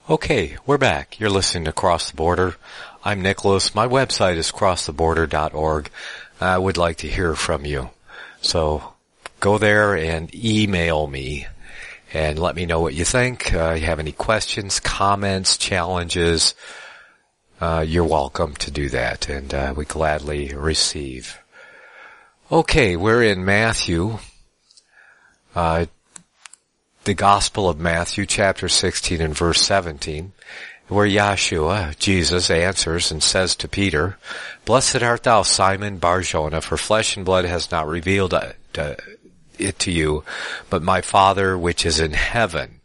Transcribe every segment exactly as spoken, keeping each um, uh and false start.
Okay, we're back. You're listening to Cross the Border. I'm Nicholas. My website is cross the border dot org. I would like to hear from you. So go there and email me and let me know what you think. Uh, you have any questions, comments, challenges, uh, you're welcome to do that, and uh, we gladly receive. Okay, we're in Matthew, uh, the Gospel of Matthew, chapter sixteen and verse seventeen, where Yahshua, Jesus, answers and says to Peter, "Blessed art thou, Simon Bar-Jonah, for flesh and blood has not revealed it to you, but my Father which is in heaven.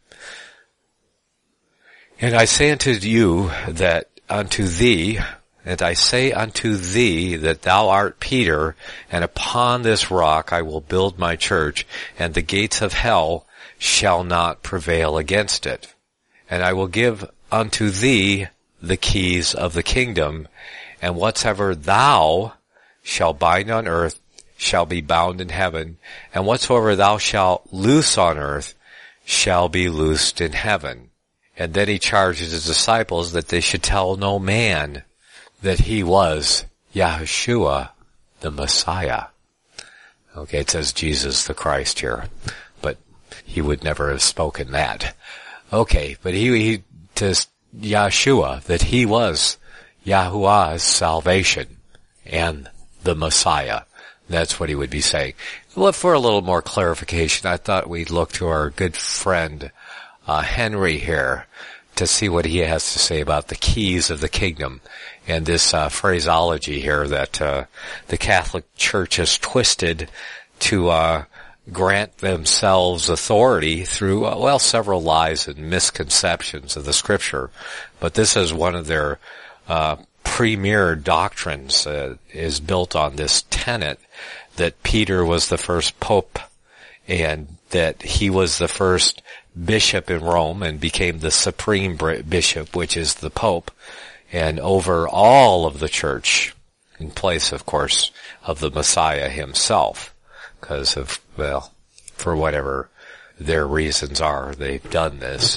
And I say unto you that unto thee, and I say unto thee that thou art Peter, and upon this rock I will build my church, and the gates of hell shall not prevail against it. And I will give unto thee the keys of the kingdom, and whatsoever thou shalt bind on earth shall be bound in heaven, and whatsoever thou shalt loose on earth shall be loosed in heaven." And then he charges his disciples that they should tell no man that he was Yahushua, the Messiah. Okay, it says Jesus the Christ here, but he would never have spoken that. Okay, but he, he to Yahshua, that he was Yahuwah's salvation and the Messiah. That's what he would be saying. Well, for a little more clarification, I thought we'd look to our good friend uh, Henry here to see what he has to say about the keys of the kingdom and this uh, phraseology here that uh, the Catholic Church has twisted to uh grant themselves authority through, uh, well, several lies and misconceptions of the Scripture. But this is one of their uh premier doctrines, uh, is built on this tenet that Peter was the first pope and that he was the first bishop in Rome and became the supreme bishop, which is the pope, and over all of the church, in place, of course, of the Messiah himself, because of, well, for whatever their reasons are, they've done this.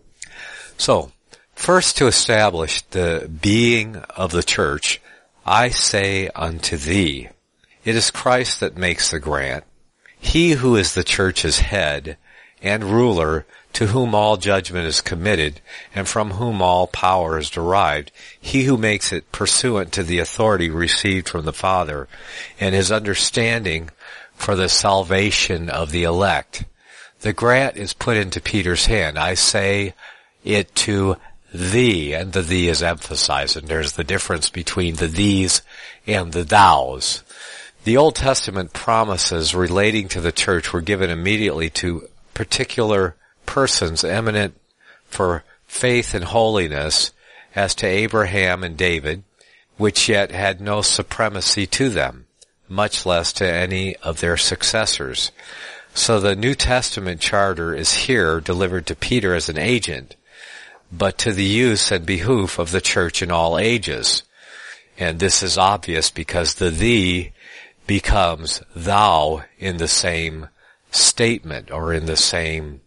So, first, to establish the being of the church, I say unto thee, it is Christ that makes the grant, he who is the church's head and ruler, to whom all judgment is committed, and from whom all power is derived, he who makes it pursuant to the authority received from the Father, and his understanding for the salvation of the elect. The grant is put into Peter's hand. I say it to thee, and the thee is emphasized, and there's the difference between the thees and the thous. The Old Testament promises relating to the church were given immediately to particular persons eminent for faith and holiness, as to Abraham and David, which yet had no supremacy to them, much less to any of their successors. So the New Testament charter is here delivered to Peter as an agent, but to the use and behoof of the church in all ages. And this is obvious because the thee becomes thou in the same statement or in the same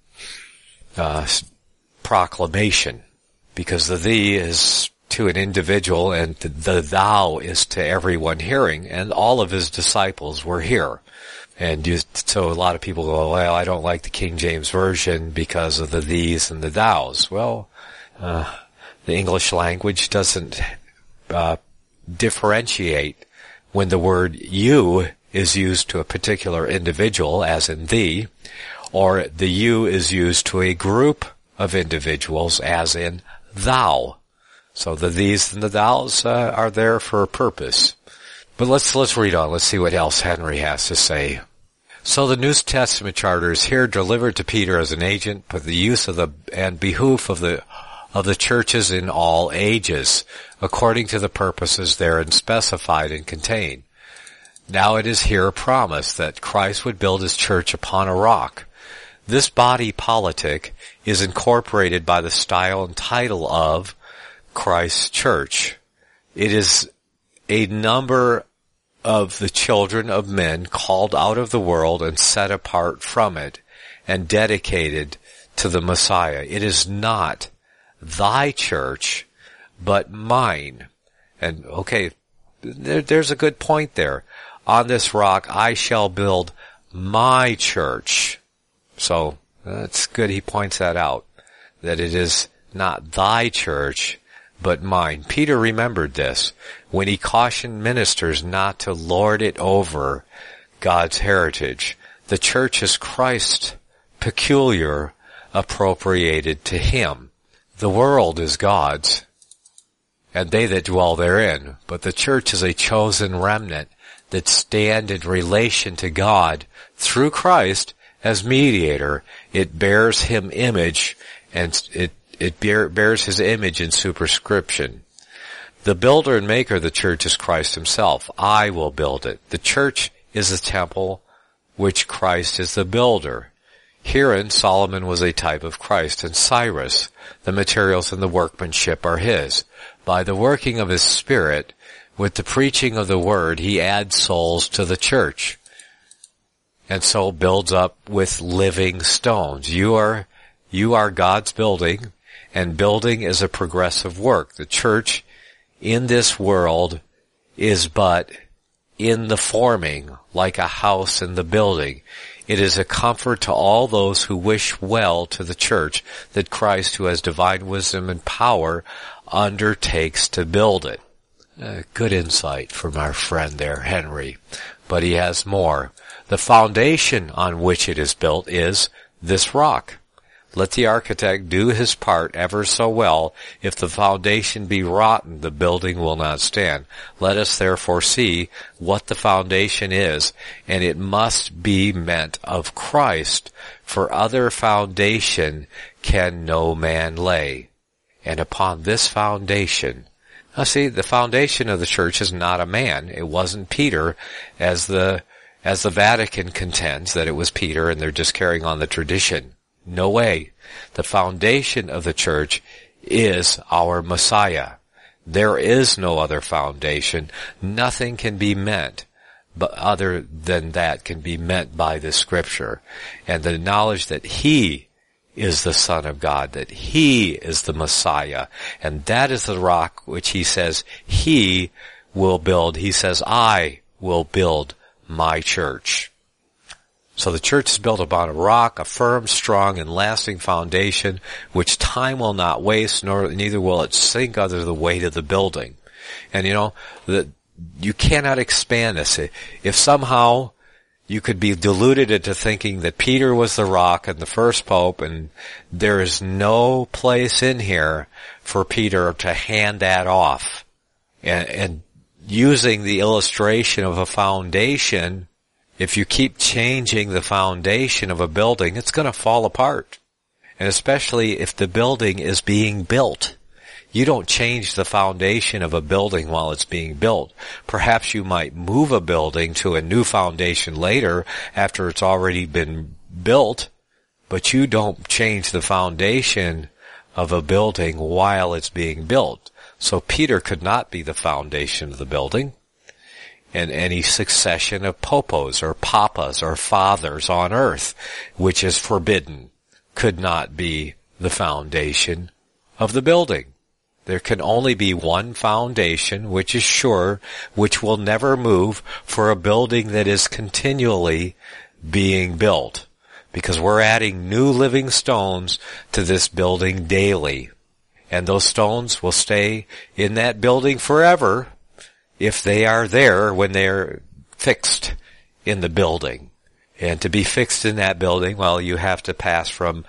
uh, proclamation, because the thee is to an individual and the thou is to everyone hearing, and all of his disciples were here. And you, so a lot of people go, well, I don't like the King James Version because of the thees and the thous. Well, uh, the English language doesn't uh, differentiate when the word you is used to a particular individual, as in thee, or the you is used to a group of individuals, as in thou. So the these and the thous uh, are there for a purpose. But let's let's read on. Let's see what else Henry has to say. So the New Testament charter is here delivered to Peter as an agent, but the use of the and behoof of the of the churches in all ages, according to the purposes therein specified and contained. Now it is here promised that Christ would build his church upon a rock. This body politic is incorporated by the style and title of Christ's church. It is a number of the children of men called out of the world and set apart from it and dedicated to the Messiah. It is not thy church, but mine. And okay, there, there's a good point there. On this rock I shall build my church. So that's good he points that out, that it is not thy church, but mine. Peter remembered this when he cautioned ministers not to lord it over God's heritage. The church is Christ's peculiar, appropriated to him. The world is God's, and they that dwell therein. But the church is a chosen remnant that stand in relation to God through Christ as mediator. It bears him image, and it, it bear, bears his image in superscription. The builder and maker of the church is Christ himself. I will build it. The church is the temple, which Christ is the builder. Herein Solomon was a type of Christ, and Cyrus, the materials and the workmanship are his. By the working of his Spirit, with the preaching of the word, he adds souls to the church, and so builds up with living stones. You are, you are God's building, and building is a progressive work. The church in this world is but in the forming, like a house in the building. It is a comfort to all those who wish well to the church that Christ, who has divine wisdom and power, undertakes to build it. Uh, good insight from our friend there, Henry. But he has more. The foundation on which it is built is this rock. Let the architect do his part ever so well. If the foundation be rotten, the building will not stand. Let us therefore see what the foundation is, and it must be meant of Christ, for other foundation can no man lay. And upon this foundation, now see, the foundation of the church is not a man. It wasn't Peter, as the, as the Vatican contends that it was Peter and they're just carrying on the tradition. No way. The foundation of the church is our Messiah. There is no other foundation. Nothing can be meant but other than that can be meant by the Scripture. And the knowledge that He is the Son of God, that He is the Messiah, and that is the rock which He says He will build. He says, I will build my church. So the church is built upon a rock, a firm, strong, and lasting foundation, which time will not waste, nor neither will it sink under the weight of the building. And you know, the, you cannot expand this. If somehow you could be deluded into thinking that Peter was the rock and the first pope, and there is no place in here for Peter to hand that off. And, and using the illustration of a foundation, if you keep changing the foundation of a building, it's going to fall apart. And especially if the building is being built. You don't change the foundation of a building while it's being built. Perhaps you might move a building to a new foundation later after it's already been built, but you don't change the foundation of a building while it's being built. So Peter could not be the foundation of the building. And any succession of popos or papas or fathers on earth, which is forbidden, could not be the foundation of the building. There can only be one foundation, which is sure, which will never move, for a building that is continually being built. Because we're adding new living stones to this building daily. And those stones will stay in that building forever, if they are there when they're fixed in the building. And to be fixed in that building, well, you have to pass from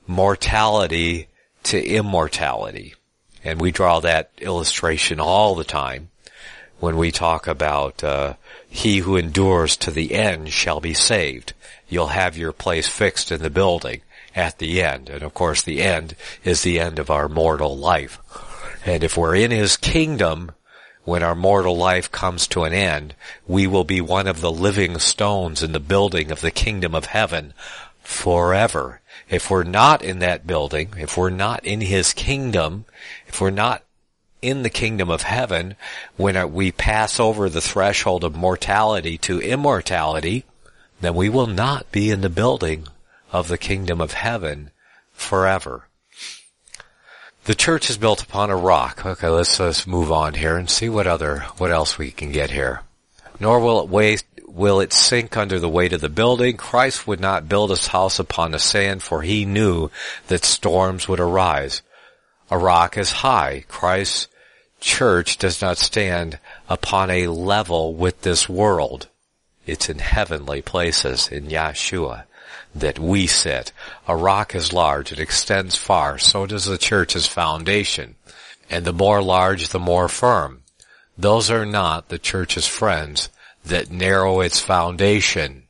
mortality to immortality. And we draw that illustration all the time when we talk about uh, he who endures to the end shall be saved. You'll have your place fixed in the building at the end. And of course the end is the end of our mortal life. And if we're in His kingdom, when our mortal life comes to an end, we will be one of the living stones in the building of the kingdom of heaven forever. If we're not in that building, if we're not in His kingdom, if we're not in the kingdom of heaven, when we pass over the threshold of mortality to immortality, then we will not be in the building of the kingdom of heaven forever. The church is built upon a rock. Okay, let's, let's move on here and see what other, what else we can get here. Nor will it weigh, will it sink under the weight of the building. Christ would not build his house upon the sand, for he knew that storms would arise. A rock is high. Christ's church does not stand upon a level with this world. It's in heavenly places, in Yeshua, that we sit. A rock is large. It extends far. So does the church's foundation. And the more large, the more firm. Those are not the church's friends that narrow its foundation.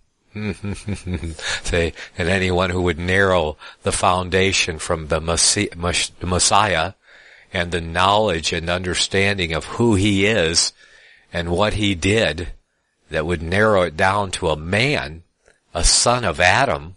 Say, and anyone who would narrow the foundation from the Messiah and the knowledge and understanding of who he is and what he did, that would narrow it down to a man, a son of Adam,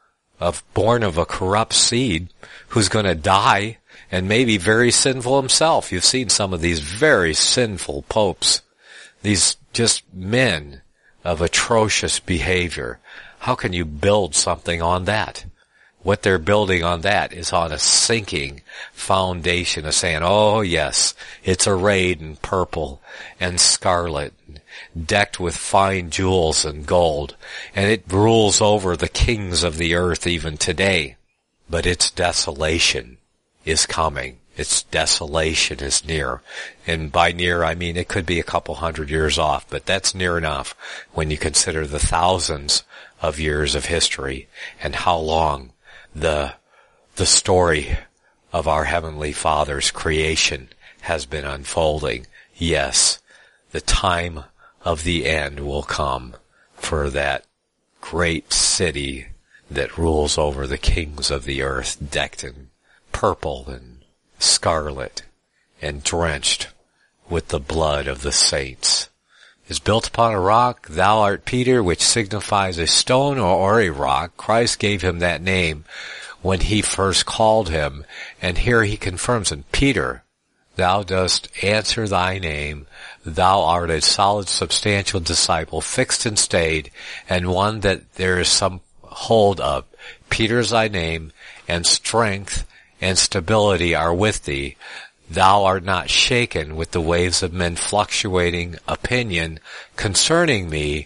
of born of a corrupt seed, who's going to die and maybe very sinful himself. You've seen some of these very sinful popes, these just men of atrocious behavior. How can you build something on that? What they're building on that is on a sinking foundation of saying, oh yes, it's arrayed in purple and scarlet, decked with fine jewels and gold, and it rules over the kings of the earth even today. But its desolation is coming. Its desolation is near. And by near, I mean it could be a couple hundred years off, but that's near enough when you consider the thousands of years of history and how long the the story of our Heavenly Father's creation has been unfolding. Yes, the time of the end will come for that great city that rules over the kings of the earth, decked in purple and scarlet and drenched with the blood of the saints. Is built upon a rock. Thou art Peter, which signifies a stone or a rock. Christ gave him that name when he first called him, and here he confirms him. Peter, thou dost answer thy name. Thou art a solid, substantial disciple, fixed and stayed, and one that there is some hold of. Peter is thy name, and strength and stability are with thee. Thou art not shaken with the waves of men fluctuating opinion concerning me,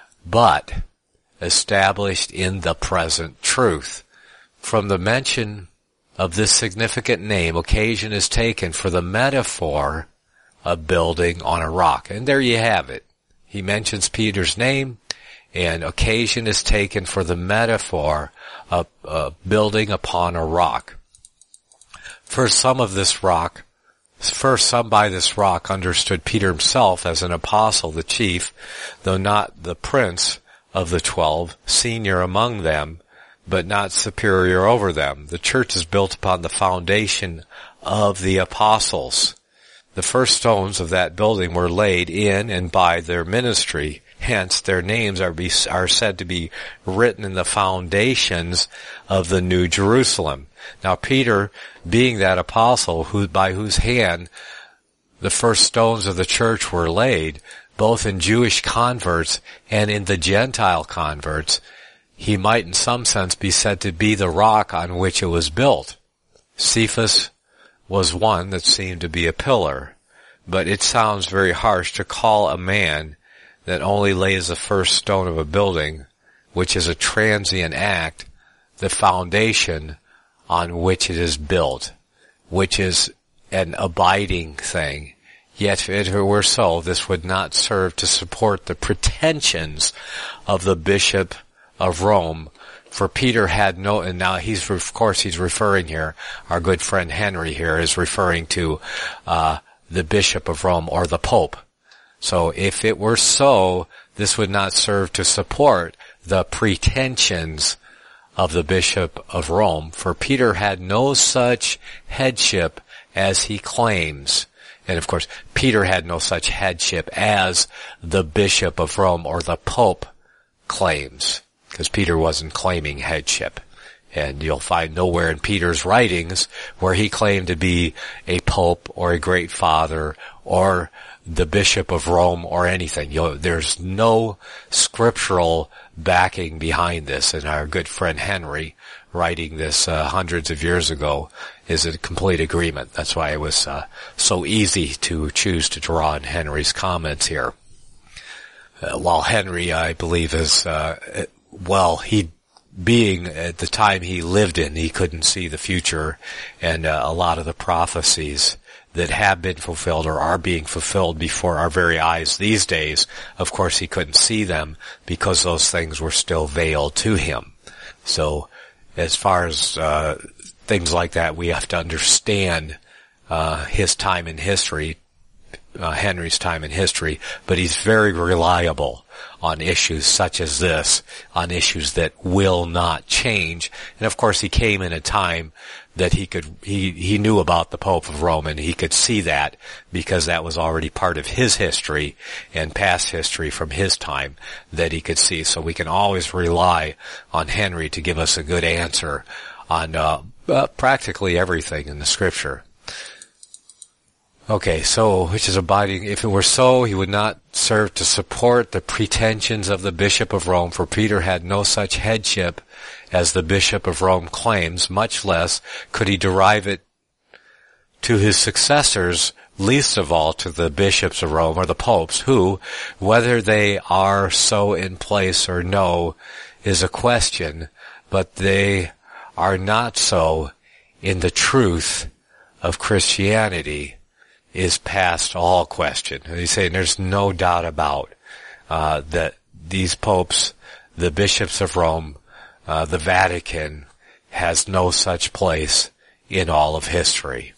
but established in the present truth. From the mention of this significant name, occasion is taken for the metaphor of building on a rock. And there you have it. He mentions Peter's name, and occasion is taken for the metaphor of uh, building upon a rock. First, some of this rock First, some by this rock understood Peter himself as an apostle, the chief, though not the prince of the twelve, senior among them, but not superior over them. The church is built upon the foundation of the apostles. The first stones of that building were laid in and by their ministry. Hence, their names are, be, are said to be written in the foundations of the New Jerusalem. Now, Peter, being that apostle who, by whose hand the first stones of the church were laid, both in Jewish converts and in the Gentile converts, he might in some sense be said to be the rock on which it was built. Cephas was one that seemed to be a pillar, but it sounds very harsh to call a man that only lays the first stone of a building, which is a transient act, the foundation on which it is built, which is an abiding thing. Yet if it were so, this would not serve to support the pretensions of the Bishop of Rome, for Peter had no, and now he's, of course he's referring here, our good friend Henry here is referring to uh the Bishop of Rome, or the Pope. So if it were so, this would not serve to support the pretensions of the Bishop of Rome, for Peter had no such headship as he claims. And of course, Peter had no such headship as the Bishop of Rome or the Pope claims, because Peter wasn't claiming headship. And you'll find nowhere in Peter's writings where he claimed to be a pope or a great father or the Bishop of Rome or anything. You know, there's no scriptural backing behind this. And our good friend Henry writing this uh, hundreds of years ago is a complete agreement. That's why it was uh, so easy to choose to draw on Henry's comments here. Uh, while Henry, I believe, is, uh, well, he, being at the time he lived in, he couldn't see the future, and uh, a lot of the prophecies that have been fulfilled or are being fulfilled before our very eyes these days, of course he couldn't see them because those things were still veiled to him. So, as far as uh, things like that, we have to understand uh, his time in history, uh, Henry's time in history, but he's very reliable on issues such as this, on issues that will not change. And of course he came in a time that he could, he, he knew about the Pope of Rome, and he could see that because that was already part of his history and past history from his time that he could see. So we can always rely on Henry to give us a good answer on, uh, uh practically everything in the scripture. Okay, so, which is abiding, if it were so, he would not serve to support the pretensions of the Bishop of Rome, for Peter had no such headship as the Bishop of Rome claims, much less could he derive it to his successors, least of all to the bishops of Rome or the popes, who, whether they are so in place or no, is a question, but they are not so in the truth of Christianity is past all question. He's saying there's no doubt about uh that these popes, the bishops of Rome, uh the Vatican, has no such place in all of history.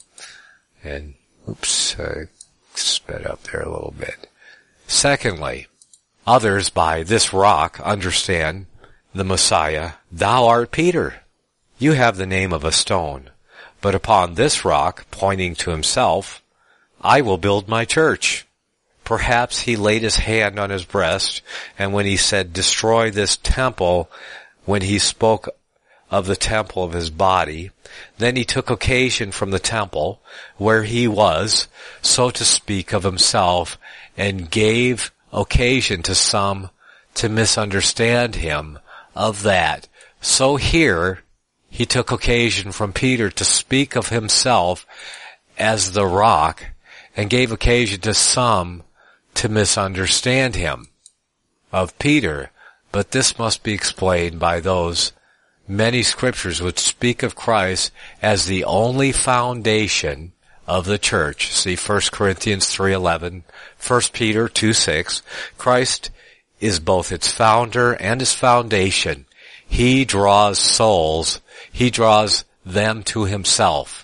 And, oops, I sped up there a little bit. Secondly, others by this rock understand the Messiah. Thou art Peter. You have the name of a stone, but upon this rock, pointing to himself, I will build my church. Perhaps he laid his hand on his breast, and when he said, destroy this temple, when he spoke of the temple of his body, then he took occasion from the temple where he was, so to speak, of himself, and gave occasion to some to misunderstand him of that. So here he took occasion from Peter to speak of himself as the rock, and gave occasion to some to misunderstand him of Peter. But this must be explained by those many scriptures which speak of Christ as the only foundation of the church. See First Corinthians three eleven, First Peter two six. Christ is both its founder and its foundation. He draws souls. He draws them to himself.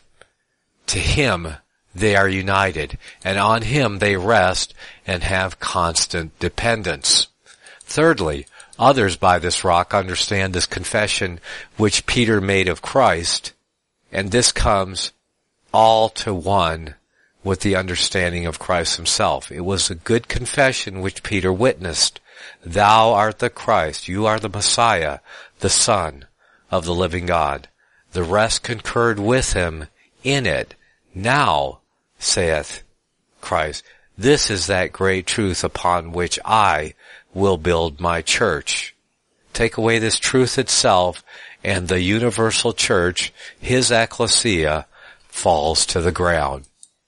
To him they are united, and on him they rest and have constant dependence. Thirdly, others by this rock understand this confession which Peter made of Christ, and this comes all to one with the understanding of Christ himself. It was a good confession which Peter witnessed. Thou art the Christ, you are the Messiah, the Son of the living God. The rest concurred with him in it. Now, saith Christ, this is that great truth upon which I will build my church. Take away this truth itself, and the universal church, his ecclesia, falls to the ground.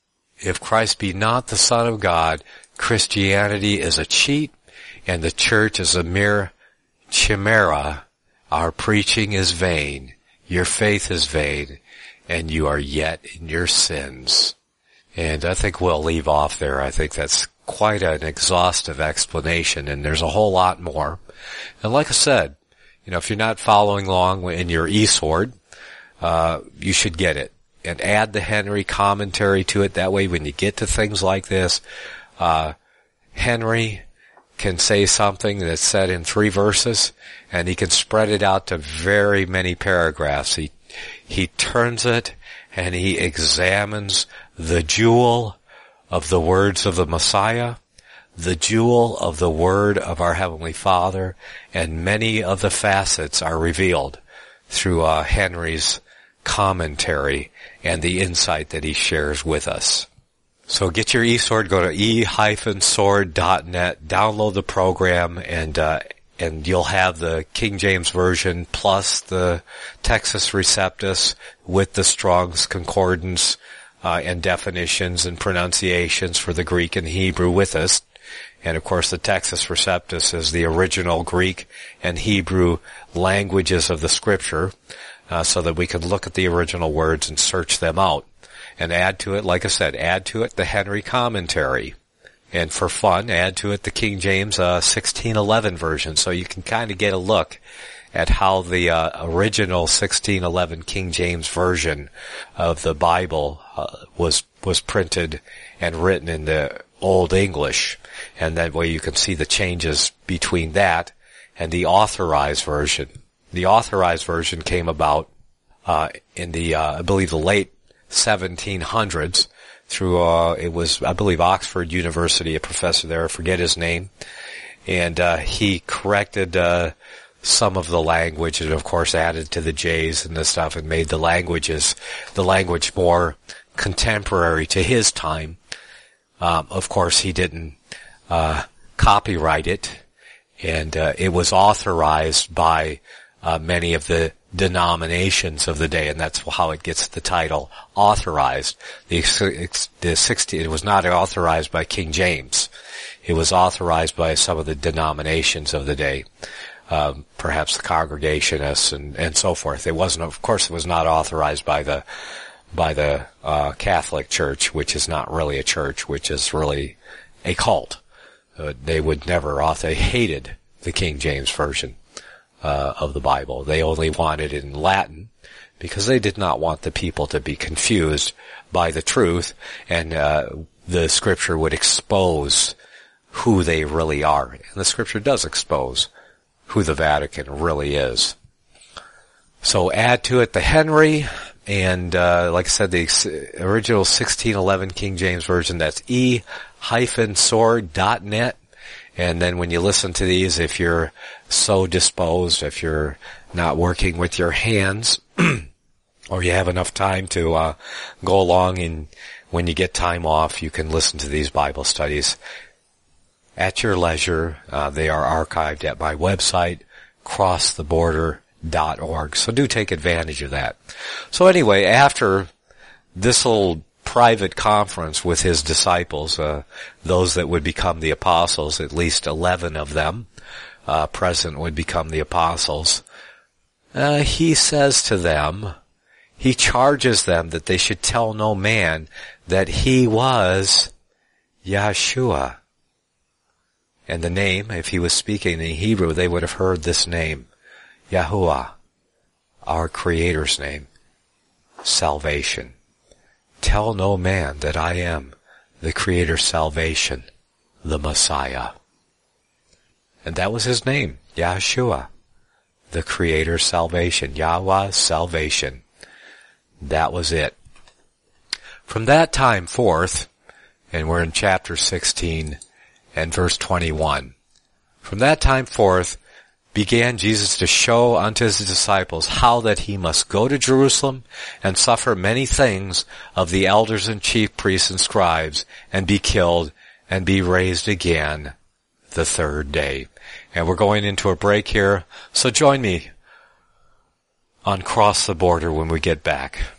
If Christ be not the Son of God, Christianity is a cheat, and the church is a mere chimera. Our preaching is vain, your faith is vain, and you are yet in your sins. And I think we'll leave off there. I think that's quite an exhaustive explanation, and there's a whole lot more. And like I said, you know, if you're not following along in your eSword, uh, you should get it. And add the Henry commentary to it. That way when you get to things like this, uh, Henry can say something that's said in three verses, and he can spread it out to very many paragraphs. He, he turns it, and he examines the jewel of the words of the Messiah, the jewel of the word of our Heavenly Father, and many of the facets are revealed through uh, Henry's commentary and the insight that he shares with us. So get your eSword, go to e dash sword dot net, download the program, and uh, and you'll have the King James Version plus the Textus Receptus with the Strong's Concordance uh, and definitions and pronunciations for the Greek and Hebrew with us. And of course the Textus Receptus is the original Greek and Hebrew languages of the Scripture, uh, so that we can look at the original words and search them out. And add to it, like I said, add to it the Henry Commentary. And for fun, add to it the King James uh, sixteen eleven version, so you can kind of get a look at how the uh, original sixteen eleven King James version of the Bible uh, was was printed and written in the Old English. And that way you can see the changes between that and the Authorized version. The Authorized version came about uh in the, uh, I believe, the late seventeen hundreds. Through, uh, it was, I believe, Oxford University, a professor there, I forget his name, and, uh, he corrected, uh, some of the language and, of course, added to the J's and the stuff and made the languages, the language more contemporary to his time. Um, of course, he didn't, uh, copyright it, and, uh, it was authorized by, uh, many of the denominations of the day, and that's how it gets the title authorized. The, the sixty, it was not authorized by King James. It was authorized by some of the denominations of the day, um, perhaps the Congregationists and, and so forth. It wasn't, of course, it was not authorized by the by the uh, Catholic Church, which is not really a church, which is really a cult. Uh, they would never author. They hated the King James version Uh, of the Bible. They only wanted it in Latin because they did not want the people to be confused by the truth, and uh, the Scripture would expose who they really are. And the Scripture does expose who the Vatican really is. So add to it the Henry, and uh, like I said, the original sixteen eleven King James Version, that's e dash sword dot net. And then when you listen to these, if you're so disposed, if you're not working with your hands, or you have enough time to uh, go along, and when you get time off, you can listen to these Bible studies at your leisure. Uh, they are archived at my website, cross the border dot org. So do take advantage of that. So anyway, after this little private conference with his disciples, uh, those that would become the apostles, at least eleven of them, uh, present would become the apostles. Uh, he says to them, he charges them that they should tell no man that he was Yahshua. And the name, if he was speaking in Hebrew, they would have heard this name, Yahuwah, our Creator's name, salvation. Tell no man that I am the Creator's salvation, the Messiah. And that was his name, Yahshua, the Creator's salvation, Yahweh's salvation. That was it. From that time forth, and we're in chapter sixteen and verse twenty-one, from that time forth began Jesus to show unto his disciples how that he must go to Jerusalem and suffer many things of the elders and chief priests and scribes, and be killed, and be raised again the third day. And we're going into a break here, so join me on Cross the Border when we get back.